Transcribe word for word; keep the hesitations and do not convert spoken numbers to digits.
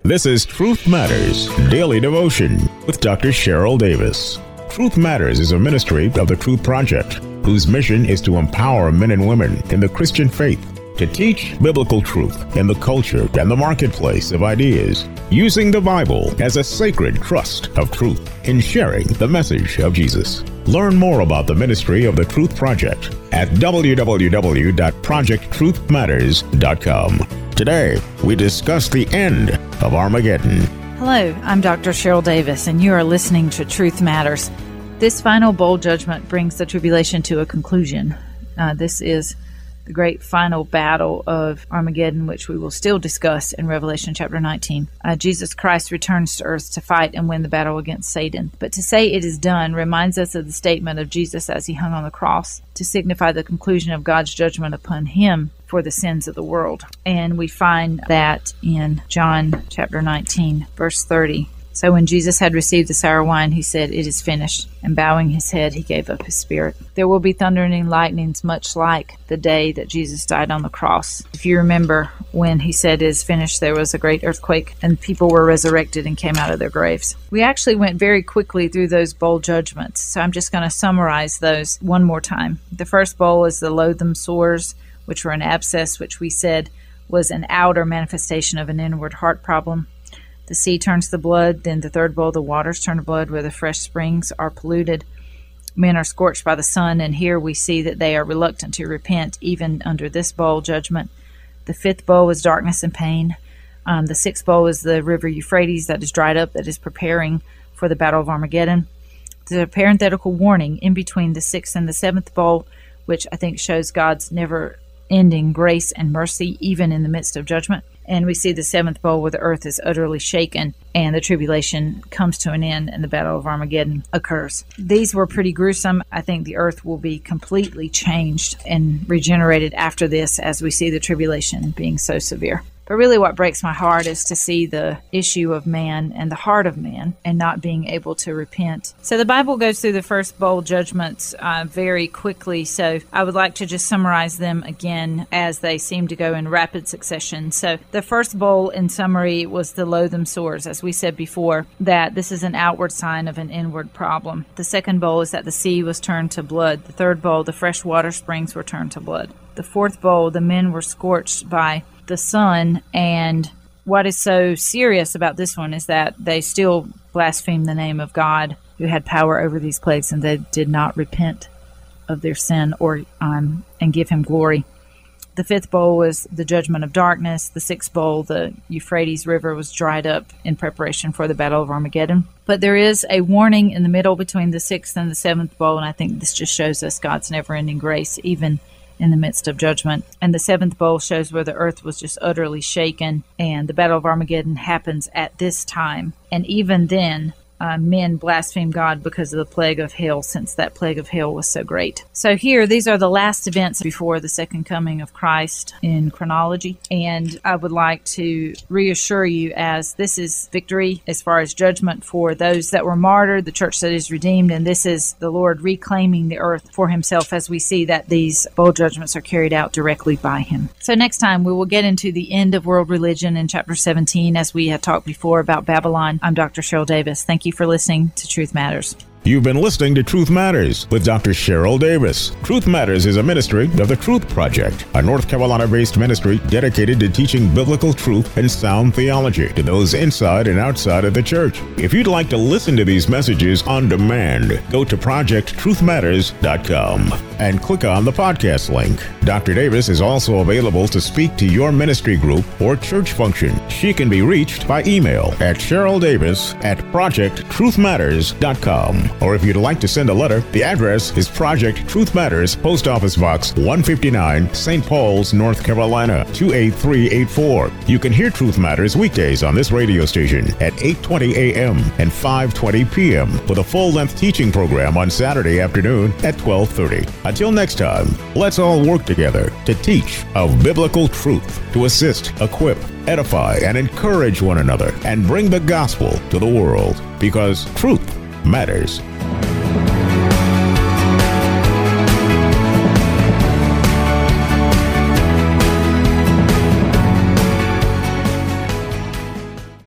This is Truth Matters Daily Devotion with Doctor Cheryl Davis. Truth Matters is a ministry of the Truth Project, whose mission is to empower men and women in the Christian faith to teach biblical truth in the culture and the marketplace of ideas, using the Bible as a sacred trust of truth in sharing the message of Jesus. Learn more about the ministry of the Truth Project at w w w dot project truth matters dot com. Today, we discuss the end of Armageddon. Hello, I'm Doctor Cheryl Davis, and you are listening to Truth Matters. This final bowl judgment brings the tribulation to a conclusion. Uh, this is the great final battle of Armageddon, which we will still discuss in Revelation chapter nineteen. Uh, Jesus Christ returns to earth to fight and win the battle against Satan. But to say it is done reminds us of the statement of Jesus as he hung on the cross to signify the conclusion of God's judgment upon him for the sins of the world. And we find that in John chapter nineteen, verse thirty. So when Jesus had received the sour wine, he said, "It is finished." And bowing his head, he gave up his spirit. There will be thundering and lightnings, much like the day that Jesus died on the cross. If you remember, when he said, "It is finished," there was a great earthquake, and people were resurrected and came out of their graves. We actually went very quickly through those bowl judgments, so I'm just going to summarize those one more time. The first bowl is the loathsome sores, which were an abscess, which we said was an outer manifestation of an inward heart problem. The sea turns to blood. Then the third bowl, the waters turn to blood, where the fresh springs are polluted. Men are scorched by the sun, and here we see that they are reluctant to repent, even under this bowl judgment. The fifth bowl is darkness and pain. Um, the sixth bowl is the river Euphrates that is dried up, that is preparing for the battle of Armageddon. There's a parenthetical warning in between the sixth and the seventh bowl, which I think shows God's never-ending grace and mercy, even in the midst of judgment. And we see the seventh bowl where the earth is utterly shaken and the tribulation comes to an end and the battle of Armageddon occurs. These were pretty gruesome. I think the earth will be completely changed and regenerated after this, as we see the tribulation being so severe. But really what breaks my heart is to see the issue of man and the heart of man and not being able to repent. So the Bible goes through the first bowl judgments uh, very quickly, so I would like to just summarize them again as they seem to go in rapid succession. So the first bowl, in summary, was the loathsome sores. As we said before, that this is an outward sign of an inward problem. The second bowl is that the sea was turned to blood. The third bowl, the fresh water springs were turned to blood. The fourth bowl, the men were scorched by the sun, and what is so serious about this one is that they still blaspheme the name of God, who had power over these plagues, and they did not repent of their sin or um, and give him glory. The fifth bowl was the judgment of darkness. The sixth bowl, the Euphrates River, was dried up in preparation for the battle of Armageddon. But there is a warning in the middle between the sixth and the seventh bowl, and I think this just shows us God's never-ending grace, even in the midst of judgment. And the seventh bowl shows where the earth was just utterly shaken, and the battle of Armageddon happens at this time. And even then, uh, men blaspheme God because of the plague of hail, since that plague of hail was so great. So here, these are the last events before the second coming of Christ in chronology. And I would like to reassure you, as this is victory as far as judgment for those that were martyred, the church that is redeemed, and this is the Lord reclaiming the earth for himself, as we see that these bowl judgments are carried out directly by him. So next time we will get into the end of world religion in chapter seventeen, as we had talked before about Babylon. I'm Doctor Cheryl Davis. Thank you for listening to Truth Matters. You've been listening to Truth Matters with Doctor Cheryl Davis. Truth Matters is a ministry of the Truth Project, a North Carolina-based ministry dedicated to teaching biblical truth and sound theology to those inside and outside of the church. If you'd like to listen to these messages on demand, go to project truth matters dot com and click on the podcast link. Doctor Davis is also available to speak to your ministry group or church function. She can be reached by email at cheryl davis at project truth matters dot com. Or if you'd like to send a letter, the address is Project Truth Matters, Post Office Box one fifty-nine, Saint Paul's, North Carolina, two eight three eight four. You can hear Truth Matters weekdays on this radio station at eight twenty a.m. and five twenty p.m. with a full-length teaching program on Saturday afternoon at twelve thirty. Until next time, let's all work together to teach of biblical truth, to assist, equip, edify, and encourage one another, and bring the gospel to the world, because truth matters.